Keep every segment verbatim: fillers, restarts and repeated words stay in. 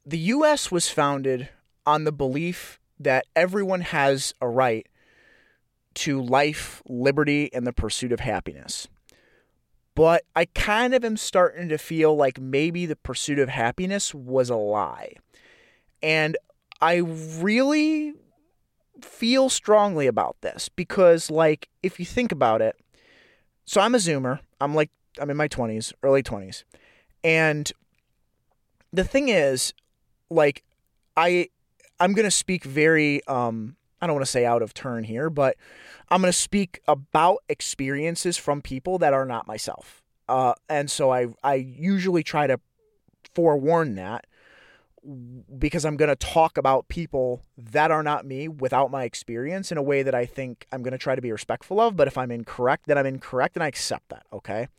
the U S was founded on the belief that everyone has a right to life, liberty, and the pursuit of happiness. But I kind of am starting to feel like maybe the pursuit of happiness was a lie. And I really feel strongly about this because, like, if you think about it, so I'm a Zoomer. I'm like, I'm in my twenties, early twenties. And the thing is, like, I, I'm going to speak very, um, I don't want to say out of turn here, but I'm going to speak about experiences from people that are not myself. Uh, and so I, I usually try to forewarn that because I'm going to talk about people that are not me without my experience in a way that I think I'm going to try to be respectful of. But if I'm incorrect, then I'm incorrect and I accept that. Okay.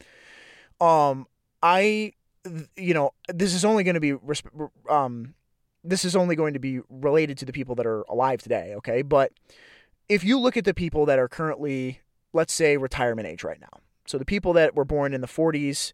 Um, I, you know, this is only going to be, um, this is only going to be related to the people that are alive today. Okay. But if you look at the people that are currently, let's say, retirement age right now. So the people that were born in the forties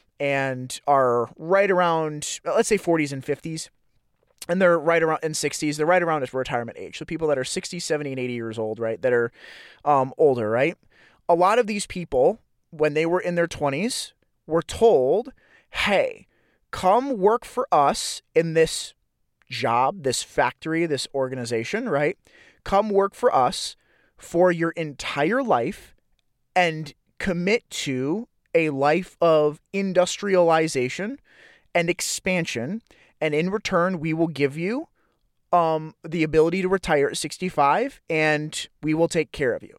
and are right around, let's say forties and fifties, and they're right around in sixties, they're right around at retirement age. So people that are sixty, seventy, and eighty years old, right, that are um, older, right? A lot of these people, when they were in their twenties, were told, hey, come work for us in this job, this factory, this organization, right? Come work for us for your entire life and commit to a life of industrialization and expansion. And in return, we will give you um, the ability to retire at sixty-five and we will take care of you.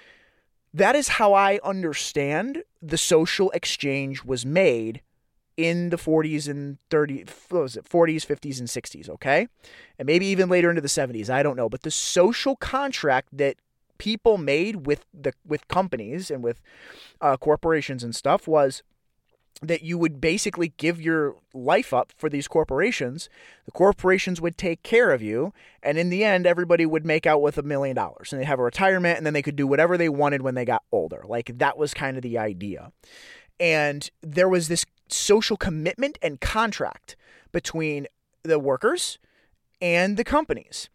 That is how I understand the social exchange was made in the forties and thirties, what was it, forties, fifties, and sixties, okay? And maybe even later into the seventies, I don't know. But the social contract that people made with the with companies and with uh, corporations and stuff was that you would basically give your life up for these corporations. The corporations would take care of you. And in the end, everybody would make out with a million dollars and they'd have a retirement and then they could do whatever they wanted when they got older. Like that was kind of the idea. And there was this social commitment and contract between the workers and the companies.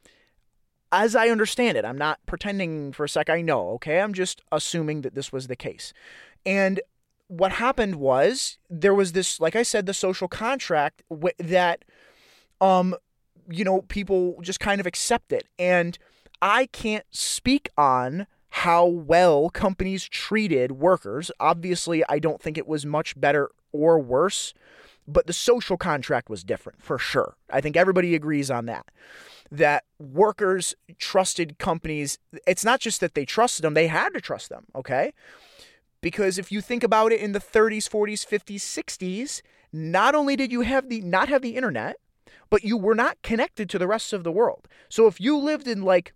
As I understand it, I'm not pretending for a sec I know, okay? I'm just assuming that this was the case. And what happened was there was this, like I said, the social contract w- that, um, you know, people just kind of accept it. And I can't speak on how well companies treated workers. Obviously, I don't think it was much better or worse, but the social contract was different for sure. I think everybody agrees on that. That workers trusted companies. It's not just that they trusted them, they had to trust them, okay? Because if you think about it in the thirties, forties, fifties, sixties, not only did you have the not have the internet, but you were not connected to the rest of the world. So if you lived in like,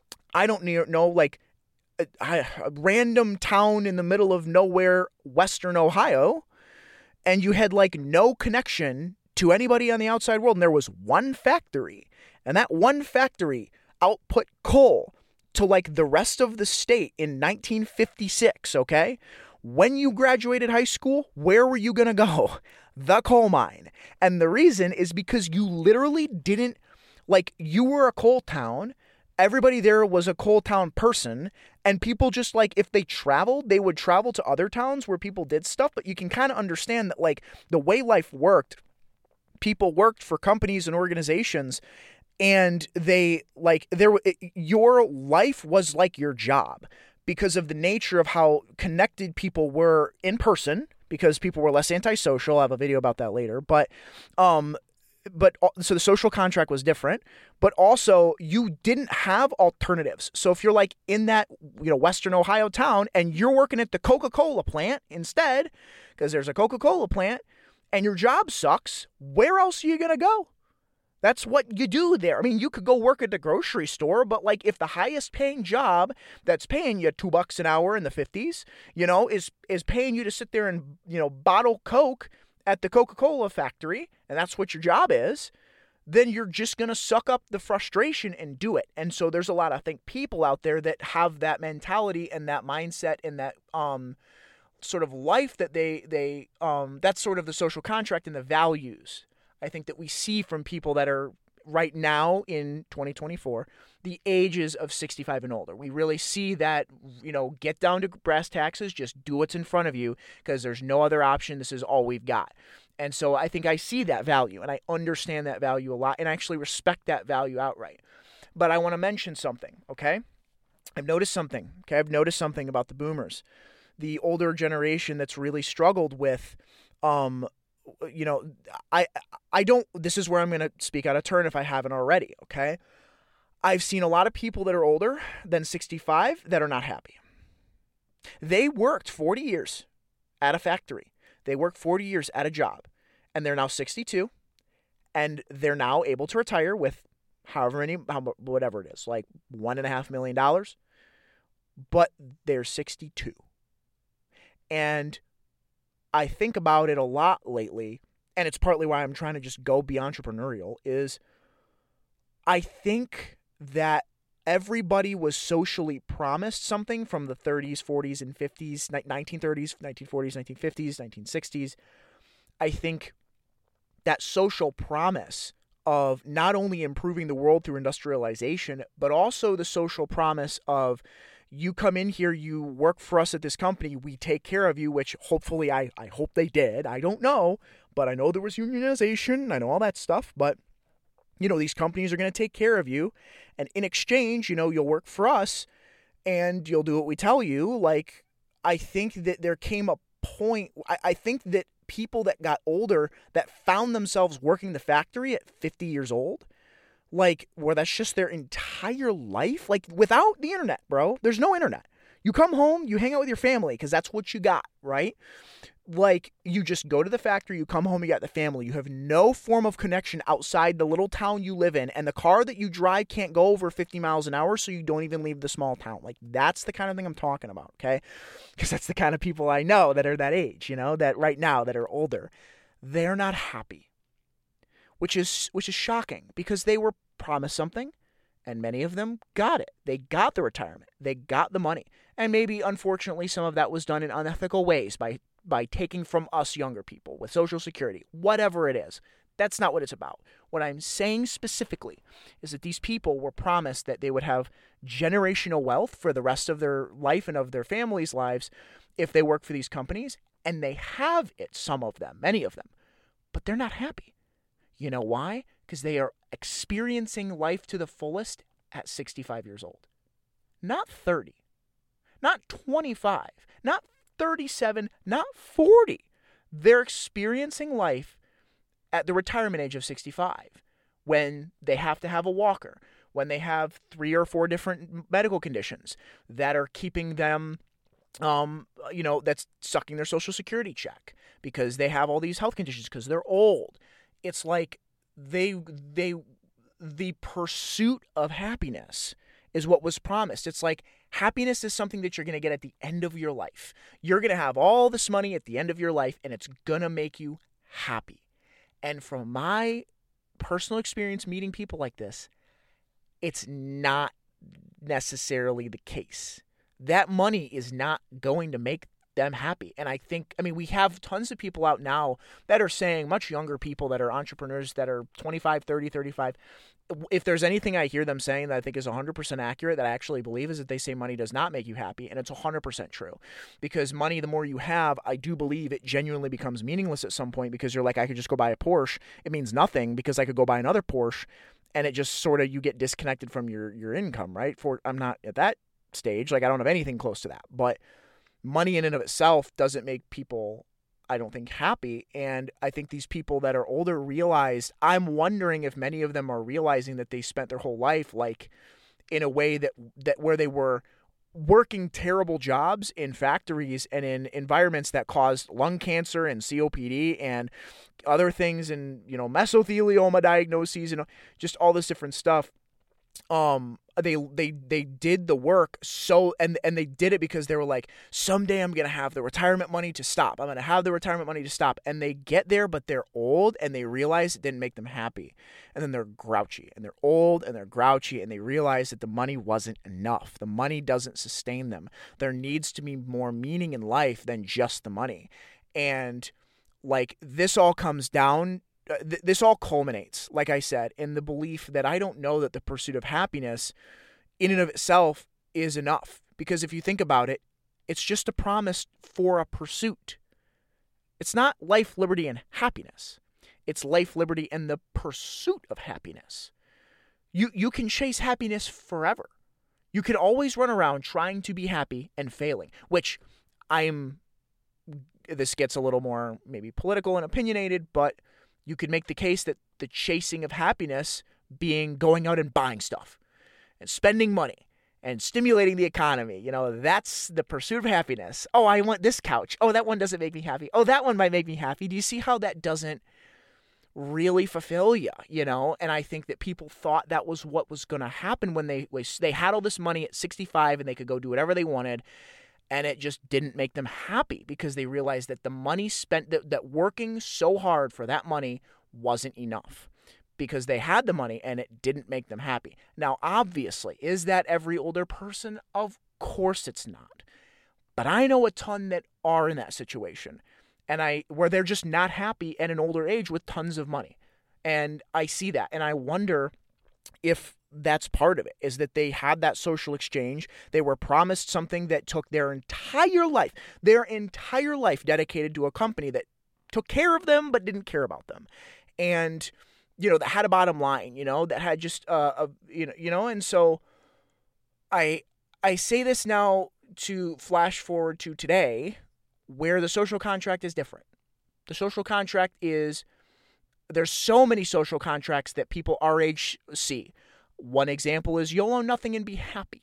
I don't know, like a, a random town in the middle of nowhere, Western Ohio, and you had like no connection to anybody on the outside world, and there was one factory, and that one factory output coal to like the rest of the state in nineteen fifty-six, okay? When you graduated high school, where were you going to go? The coal mine. And the reason is because you literally didn't, like, you were a coal town. Everybody there was a coal town person, and people just, like, if they traveled, they would travel to other towns where people did stuff. But you can kind of understand that, like, the way life worked, people worked for companies and organizations, and they, like, there, your life was like your job because of the nature of how connected people were in person, because people were less antisocial. I'll have a video about that later. But, um, but so the social contract was different, but also you didn't have alternatives. So if you're like in that, you know, Western Ohio town and you're working at the Coca-Cola plant instead, because there's a Coca-Cola plant, and your job sucks, where else are you going to go? That's what you do there. I mean, you could go work at the grocery store, but like if the highest paying job that's paying you two bucks an hour in the fifties, you know, is is paying you to sit there and, you know, bottle Coke at the Coca-Cola factory, and that's what your job is, then you're just going to suck up the frustration and do it. And so there's a lot of, I think, people out there that have that mentality and that mindset and that um sort of life that they, they um that's sort of the social contract and the values. I think that we see from people that are right now in twenty twenty-four, the ages of sixty-five and older. We really see that, you know, get down to brass taxes, just do what's in front of you because there's no other option. This is all we've got. And so I think I see that value and I understand that value a lot and I actually respect that value outright. But I want to mention something, okay? I've noticed something, okay? I've noticed something about the boomers, the older generation that's really struggled with, um, you know, I I don't, this is where I'm going to speak out of turn if I haven't already, okay? I've seen a lot of people that are older than sixty-five that are not happy. They worked forty years at a factory. They worked forty years at a job, and they're now sixty-two, and they're now able to retire with however many, how, whatever it is, like one and a half million dollars, but they're sixty-two. And I think about it a lot lately, and it's partly why I'm trying to just go be entrepreneurial, is I think that everybody was socially promised something from the thirties, forties, and fifties, nineteen thirties, nineteen forties, nineteen fifties, nineteen sixties. I think that social promise of not only improving the world through industrialization, but also the social promise of you come in here, you work for us at this company, we take care of you, which hopefully I, I hope they did. I don't know, but I know there was unionization. I know all that stuff, but you know, these companies are going to take care of you. And in exchange, you know, you'll work for us and you'll do what we tell you. Like, I think that there came a point, I, I think that people that got older that found themselves working the factory at fifty years old, like where that's just their entire life, like without the internet, bro, there's no internet. You come home, you hang out with your family because that's what you got, right? Like you just go to the factory, you come home, you got the family. You have no form of connection outside the little town you live in, and the car that you drive can't go over fifty miles an hour, so you don't even leave the small town. Like that's the kind of thing I'm talking about, okay? Because that's the kind of people I know that are that age, you know, that right now that are older. They're not happy, which is which is shocking because they were promised something. And many of them got it. They got the retirement. They got the money. And maybe, unfortunately, some of that was done in unethical ways by, by taking from us younger people with Social Security, whatever it is. That's not what it's about. What I'm saying specifically is that these people were promised that they would have generational wealth for the rest of their life and of their families' lives if they work for these companies. And they have it, some of them, many of them. But they're not happy. You know why? Because they are experiencing life to the fullest at sixty-five years old. Not thirty. Not twenty-five. Not thirty-seven. Not forty. They're experiencing life at the retirement age of sixty-five when they have to have a walker, when they have three or four different medical conditions that are keeping them, um, you know, that's sucking their Social Security check because they have all these health conditions because they're old. It's like they they the pursuit of happiness is what was promised. It's like happiness is something that you're going to get at the end of your life. You're going to have all this money at the end of your life, and it's going to make you happy. And from my personal experience meeting people like this, it's not necessarily the case. That money is not going to make them happy. And I think, I mean, we have tons of people out now that are saying, much younger people that are entrepreneurs that are twenty-five, thirty, thirty-five. If there's anything I hear them saying that I think is one hundred percent accurate, that I actually believe, is that they say money does not make you happy. And it's one hundred percent true. Because money, the more you have, I do believe it genuinely becomes meaningless at some point because you're like, I could just go buy a Porsche. It means nothing because I could go buy another Porsche. And it just sort of, you get disconnected from your, your income, right? For I'm not at that stage. Like I don't have anything close to that. But money in and of itself doesn't make people, I don't think, happy. And I think these people that are older realized, I'm wondering if many of them are realizing that they spent their whole life like in a way that, that where they were working terrible jobs in factories and in environments that caused lung cancer and C O P D and other things and, you know, mesothelioma diagnoses and just all this different stuff. Um, they, they, they did the work so, and, and they did it because they were like, someday I'm going to have the retirement money to stop. I'm going to have the retirement money to stop. And they get there, but they're old and they realize it didn't make them happy. And then they're grouchy and they're old and they're grouchy and they realize that the money wasn't enough. The money doesn't sustain them. There needs to be more meaning in life than just the money. And like this all comes down th- this all culminates, like I said, in the belief that I don't know that the pursuit of happiness in and of itself is enough. Because if you think about it, it's just a promise for a pursuit. It's not life, liberty, and happiness. It's life, liberty, and the pursuit of happiness. You you can chase happiness forever. You can always run around trying to be happy and failing, which I'm, this gets a little more maybe political and opinionated, but you could make the case that the chasing of happiness being going out and buying stuff and spending money and stimulating the economy, you know, that's the pursuit of happiness. Oh, I want this couch. Oh, that one doesn't make me happy. Oh, that one might make me happy. Do you see how that doesn't really fulfill you, you know? And I think that people thought that was what was going to happen when they they had all this money at sixty-five and they could go do whatever they wanted, and it just didn't make them happy because they realized that the money spent, that, that working so hard for that money wasn't enough because they had the money and it didn't make them happy. Now, obviously, is that every older person? Of course it's not. But I know a ton that are in that situation. And I where they're just not happy at an older age with tons of money. And I see that. And I wonder if that's part of it, is that they had that social exchange. They were promised something that took their entire life, their entire life dedicated to a company that took care of them but didn't care about them. And, you know, that had a bottom line, you know, that had just, uh, a, you know, you know, and so I I say this now to flash forward to today, where the social contract is different. The social contract is, there's so many social contracts that people our age see. One example is you'll own nothing and be happy.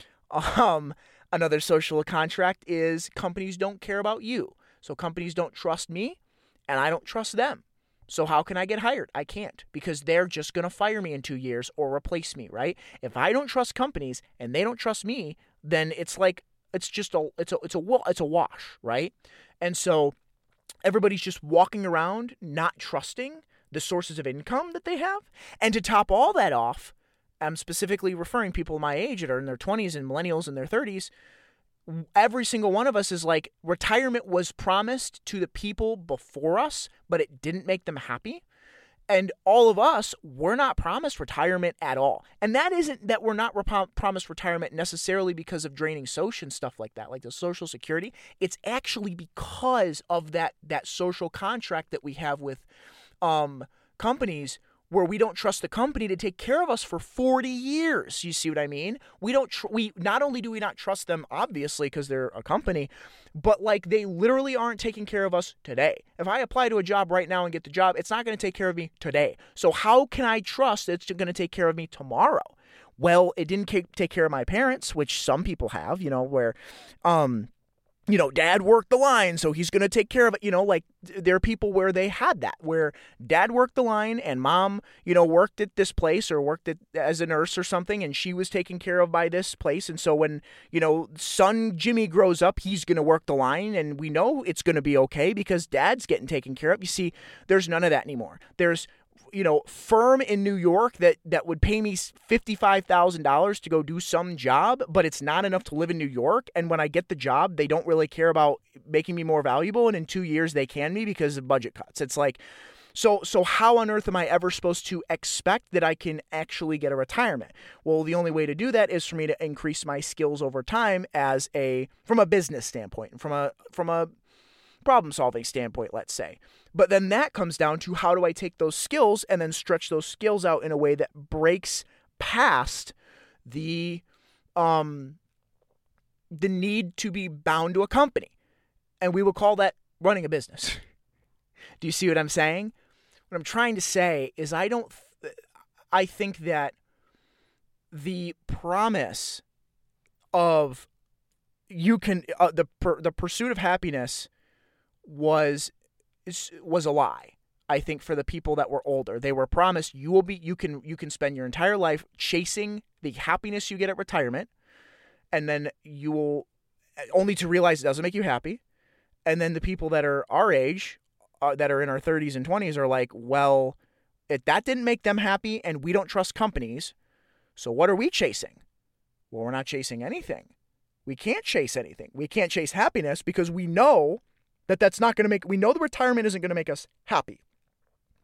Um, another social contract is companies don't care about you. So companies don't trust me and I don't trust them. So how can I get hired? I can't, because they're just going to fire me in two years or replace me, right? If I don't trust companies and they don't trust me, then it's like, it's just a, it's a, it's a, it's a wash, right? And so everybody's just walking around not trusting the sources of income that they have. And to top all that off, I'm specifically referring people my age that are in their twenties and millennials in their thirties. Every single one of us is like, retirement was promised to the people before us, but it didn't make them happy. And all of us, we're not promised retirement at all. And that isn't that we're not rep- promised retirement necessarily because of draining social and stuff like that, like the Social Security. It's actually because of that that social contract that we have with um, companies, where we don't trust the company to take care of us for forty years. You see what I mean? We don't, tr- we, not only do we not trust them, obviously, because they're a company, but like they literally aren't taking care of us today. If I apply to a job right now and get the job, it's not going to take care of me today. So how can I trust it's going to take care of me tomorrow? Well, it didn't take care of my parents, which some people have, you know, where, um, you know, dad worked the line, so he's going to take care of it. You know, like there are people where they had that, where dad worked the line and mom, you know, worked at this place or worked at, as a nurse or something, and she was taken care of by this place. And so when, you know, son Jimmy grows up, he's going to work the line, and we know it's going to be okay because dad's getting taken care of. You see, there's none of that anymore. There's, you know, firm in New York that, that would pay me fifty-five thousand dollars to go do some job, but it's not enough to live in New York. And when I get the job, they don't really care about making me more valuable. And in two years they can be because of budget cuts. It's like, so, so how on earth am I ever supposed to expect that I can actually get a retirement? Well, the only way to do that is for me to increase my skills over time as a, from a business standpoint, from a, from a, problem-solving standpoint, let's say. But then that comes down to, how do I take those skills and then stretch those skills out in a way that breaks past the um, the need to be bound to a company. And we will call that running a business. Do you see what I'm saying? What I'm trying to say is I don't th- I think that the promise of you can uh, the per, the pursuit of happiness was was a lie. I think for the people that were older, they were promised you will be you can you can spend your entire life chasing the happiness you get at retirement, and then you will, only to realize it doesn't make you happy. And then the people that are our age, uh, that are in our thirties and twenties, are like, well, if that didn't make them happy, and we don't trust companies, so what are we chasing? Well, we're not chasing anything. We can't chase anything. We can't chase happiness because we know that that's not going to make, we know the retirement isn't going to make us happy.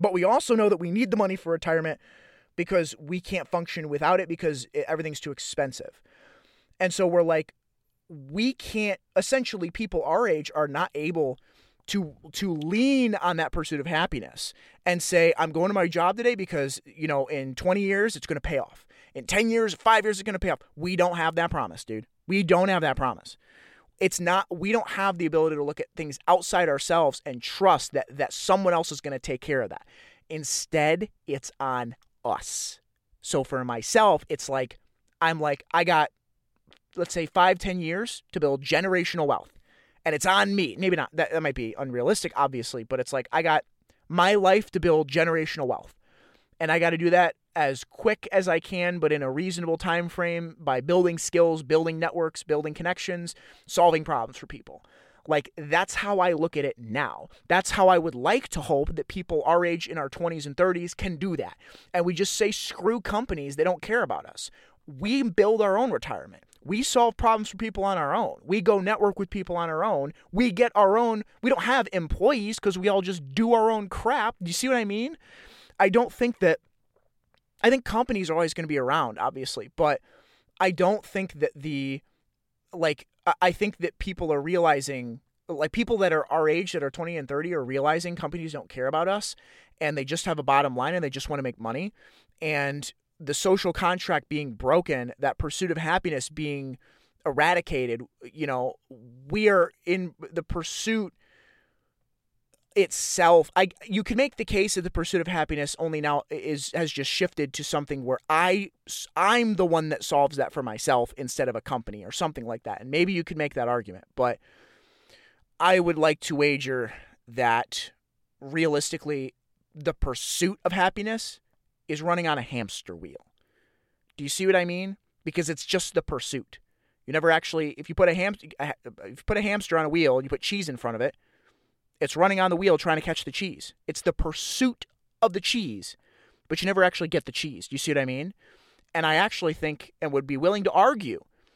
But we also know that we need the money for retirement because we can't function without it because it, everything's too expensive. And so we're like, we can't, essentially people our age are not able to to lean on that pursuit of happiness and say, I'm going to my job today because, you know, in twenty years, it's going to pay off. In ten years, five years, it's going to pay off. We don't have that promise, dude. We don't have that promise. It's not, we don't have the ability to look at things outside ourselves and trust that that someone else is going to take care of that. Instead, it's on us. So for myself, it's like, I'm like, I got, let's say five, ten years to build generational wealth. And it's on me. Maybe not, that, that might be unrealistic, obviously, but it's like, I got my life to build generational wealth. And I got to do that as quick as I can, but in a reasonable time frame by building skills, building networks, building connections, solving problems for people. Like, that's how I look at it now. That's how I would like to hope that people our age in our twenties and thirties can do that. And we just say, screw companies, they don't care about us. We build our own retirement. We solve problems for people on our own. We go network with people on our own. We get our own, we don't have employees because we all just do our own crap. Do you see what I mean? I don't think that, I think companies are always going to be around, obviously, but I don't think that the, like, I think that people are realizing, like people that are our age that are twenty and thirty are realizing companies don't care about us and they just have a bottom line and they just want to make money. And the social contract being broken, that pursuit of happiness being eradicated, you know, we are in the pursuit itself. I you can make the case that the pursuit of happiness only now is has just shifted to something where I I'm the one that solves that for myself instead of a company or something like that. And maybe you could make that argument, but I would like to wager that realistically the pursuit of happiness is running on a hamster wheel. Do you see what I mean? Because it's just the pursuit. You never actually, if you put a ham, if you put a hamster on a wheel and you put cheese in front of it, it's running on the wheel trying to catch the cheese. It's the pursuit of the cheese, but you never actually get the cheese. Do you see what I mean? And I actually think, and would be willing to argue,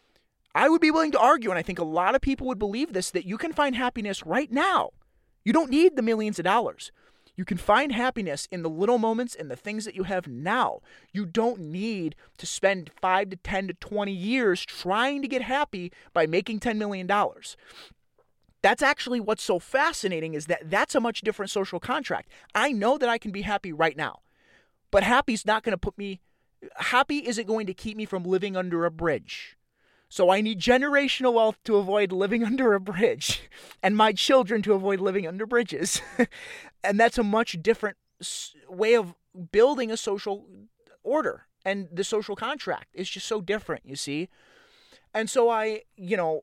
I would be willing to argue, and I think a lot of people would believe this, that you can find happiness right now. You don't need the millions of dollars. You can find happiness in the little moments and the things that you have now. You don't need to spend five to ten to twenty years trying to get happy by making ten million dollars. That's actually what's so fascinating, is that that's a much different social contract. I know that I can be happy right now, but happy's not going to put me, happy isn't going to keep me from living under a bridge. So I need generational wealth to avoid living under a bridge, and my children to avoid living under bridges. And that's a much different way of building a social order, and the social contract is just so different, you see? And so I, you know,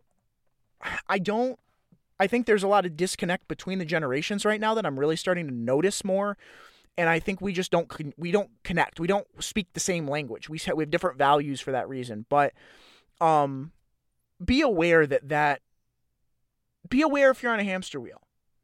I don't, I think there's a lot of disconnect between the generations right now that I'm really starting to notice more. And I think we just don't, we don't connect. We don't speak the same language. We have different values for that reason. But um, be aware that that, be aware if you're on a hamster wheel,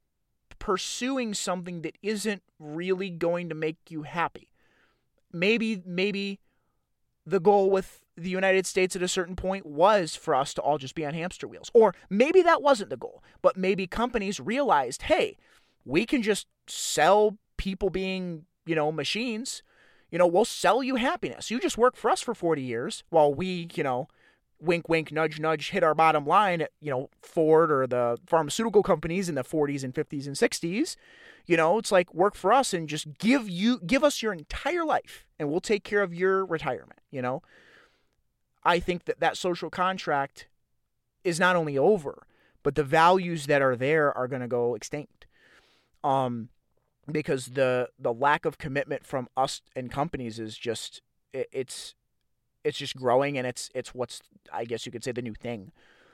pursuing something that isn't really going to make you happy. Maybe, maybe the goal with the United States at a certain point was for us to all just be on hamster wheels. Or maybe that wasn't the goal, but maybe companies realized, hey, we can just sell people being, you know, machines. You know, we'll sell you happiness. You just work for us for forty years while we, you know, wink, wink, nudge, nudge, hit our bottom line at, you know, Ford or the pharmaceutical companies in the forties and fifties and sixties. You know, it's like, work for us and just give you, give us your entire life and we'll take care of your retirement, you know? I think that that social contract is not only over, but the values that are there are going to go extinct. Um, because the, the lack of commitment from us and companies is just, it, it's, it's just growing, and it's, it's what's, I guess you could say, the new thing.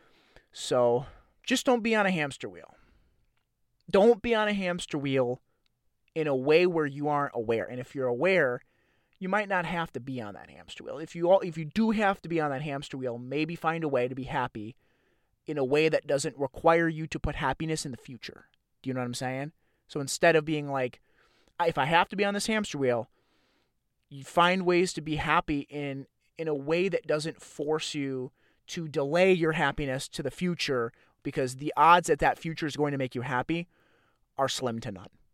So just don't be on a hamster wheel. Don't be on a hamster wheel in a way where you aren't aware. And if you're aware, you might not have to be on that hamster wheel. If you all, if you do have to be on that hamster wheel, maybe find a way to be happy in a way that doesn't require you to put happiness in the future. Do you know what I'm saying? So instead of being like, if I have to be on this hamster wheel, you find ways to be happy in in a way that doesn't force you to delay your happiness to the future, because the odds that that future is going to make you happy are slim to none.